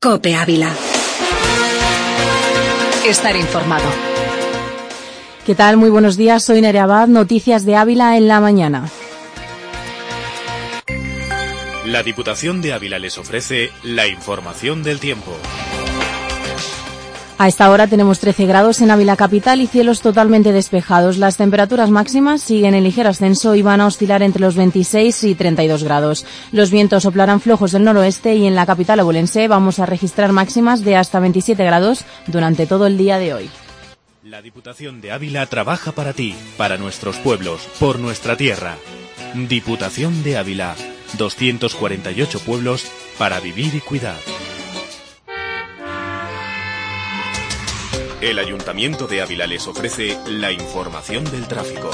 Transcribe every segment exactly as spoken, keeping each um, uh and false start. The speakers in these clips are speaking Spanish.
COPE Ávila. Estar informado. ¿Qué tal? Muy buenos días, soy Nerea Abad, noticias de Ávila en la mañana. La Diputación de Ávila les ofrece la información del tiempo. A esta hora tenemos trece grados en Ávila capital y cielos totalmente despejados. Las temperaturas máximas siguen en ligero ascenso y van a oscilar entre los veintiséis y treinta y dos grados. Los vientos soplarán flojos del noroeste y en la capital obulense vamos a registrar máximas de hasta veintisiete grados durante todo el día de hoy. La Diputación de Ávila trabaja para ti, para nuestros pueblos, por nuestra tierra. Diputación de Ávila, doscientos cuarenta y ocho pueblos para vivir y cuidar. El Ayuntamiento de Ávila les ofrece la información del tráfico.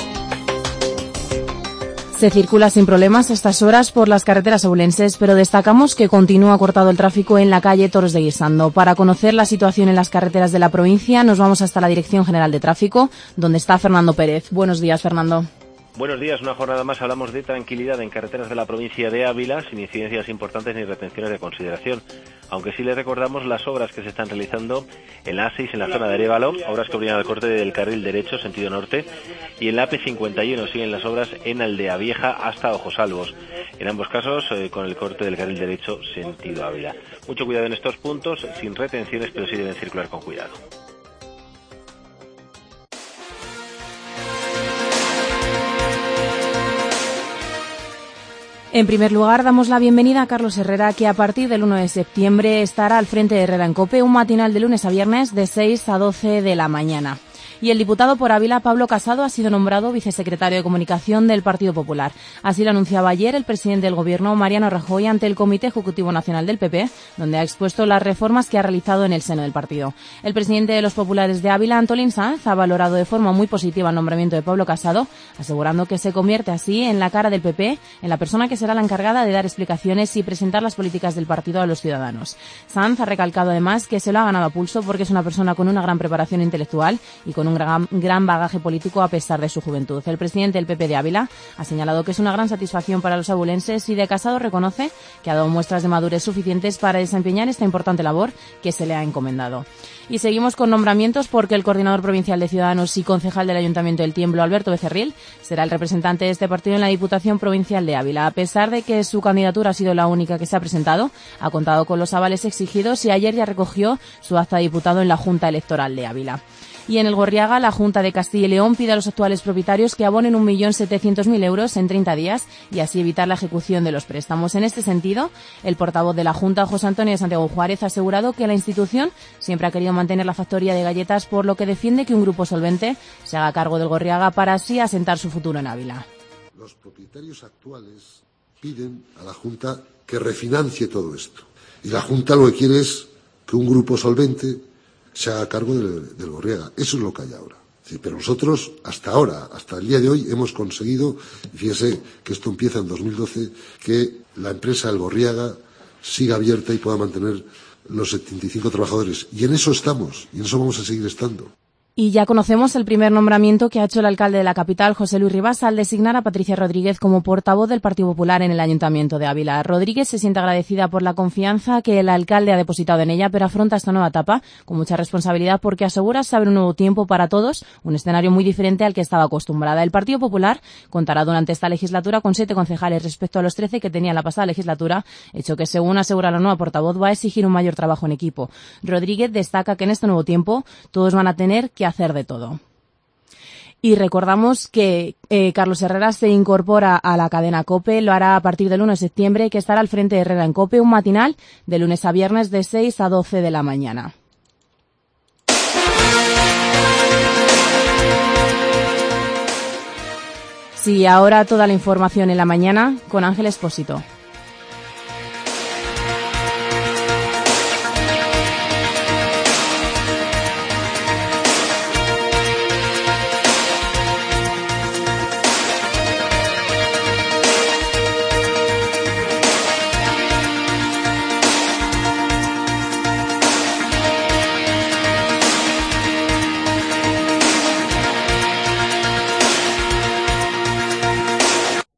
Se circula sin problemas a estas horas por las carreteras obulenses, pero destacamos que continúa cortado el tráfico en la calle Toros de Guisando. Para conocer la situación en las carreteras de la provincia, nos vamos hasta la Dirección General de Tráfico, donde está Fernando Pérez. Buenos días, Fernando. Buenos días, una jornada más hablamos de tranquilidad en carreteras de la provincia de Ávila, sin incidencias importantes ni retenciones de consideración. Aunque sí les recordamos las obras que se están realizando en la A seis en la zona de Arévalo, obras que obligan al corte del carril derecho, sentido norte, y en la A P cincuenta y uno siguen las obras en Aldea Vieja hasta Ojosalvos. En ambos casos, eh, con el corte del carril derecho, sentido Ávila. Mucho cuidado en estos puntos, sin retenciones, pero sí deben circular con cuidado. En primer lugar, damos la bienvenida a Carlos Herrera, que a partir del uno de septiembre estará al frente de Herrera en COPE, un matinal de lunes a viernes de seis a doce de la mañana. Y el diputado por Ávila, Pablo Casado, ha sido nombrado vicesecretario de Comunicación del Partido Popular. Así lo anunciaba ayer el presidente del Gobierno, Mariano Rajoy, ante el Comité Ejecutivo Nacional del P P, donde ha expuesto las reformas que ha realizado en el seno del partido. El presidente de los populares de Ávila, Antolín Sanz, ha valorado de forma muy positiva el nombramiento de Pablo Casado, asegurando que se convierte así en la cara del P P, en la persona que será la encargada de dar explicaciones y presentar las políticas del partido a los ciudadanos. Sanz ha recalcado además que se lo ha ganado a pulso porque es una persona con una gran preparación intelectual y con un gran, gran bagaje político a pesar de su juventud. El presidente del P P de Ávila ha señalado que es una gran satisfacción para los abulenses y de Casado reconoce que ha dado muestras de madurez suficientes para desempeñar esta importante labor que se le ha encomendado. Y seguimos con nombramientos porque el coordinador provincial de Ciudadanos y concejal del Ayuntamiento del Tiemblo, Alberto Becerril, será el representante de este partido en la Diputación Provincial de Ávila. A pesar de que su candidatura ha sido la única que se ha presentado, ha contado con los avales exigidos y ayer ya recogió su acta de diputado en la Junta Electoral de Ávila. Y en el Gorriaga, la Junta de Castilla y León pide a los actuales propietarios que abonen un millón setecientos mil euros en treinta días y así evitar la ejecución de los préstamos. En este sentido, el portavoz de la Junta, José Antonio de Santiago Juárez, ha asegurado que la institución siempre ha querido mantener la factoría de galletas, por lo que defiende que un grupo solvente se haga cargo del Gorriaga para así asentar su futuro en Ávila. Los propietarios actuales piden a la Junta que refinancie todo esto. Y la Junta lo que quiere es que un grupo solvente se haga cargo del, del Gorriaga. Eso es lo que hay ahora. Sí, pero nosotros, hasta ahora, hasta el día de hoy, hemos conseguido, y fíjese que esto empieza en dos mil doce, que la empresa El Gorriaga siga abierta y pueda mantener los setenta y cinco trabajadores. Y en eso estamos, y en eso vamos a seguir estando. Y ya conocemos el primer nombramiento que ha hecho el alcalde de la capital, José Luis Rivas, al designar a Patricia Rodríguez como portavoz del Partido Popular en el Ayuntamiento de Ávila. Rodríguez se siente agradecida por la confianza que el alcalde ha depositado en ella, pero afronta esta nueva etapa con mucha responsabilidad porque asegura saber un nuevo tiempo para todos, un escenario muy diferente al que estaba acostumbrada. El Partido Popular contará durante esta legislatura con siete concejales respecto a los trece que tenía la pasada legislatura, hecho que, según asegura la nueva portavoz, va a exigir un mayor trabajo en equipo. Rodríguez destaca que en este nuevo tiempo todos van a tener que hacer de todo. Y recordamos que eh, Carlos Herrera se incorpora a la cadena COPE, lo hará a partir del uno de septiembre, que estará al frente de Herrera en COPE, un matinal de lunes a viernes de seis a doce de la mañana. Sí, ahora toda la información en la mañana con Ángel Expósito.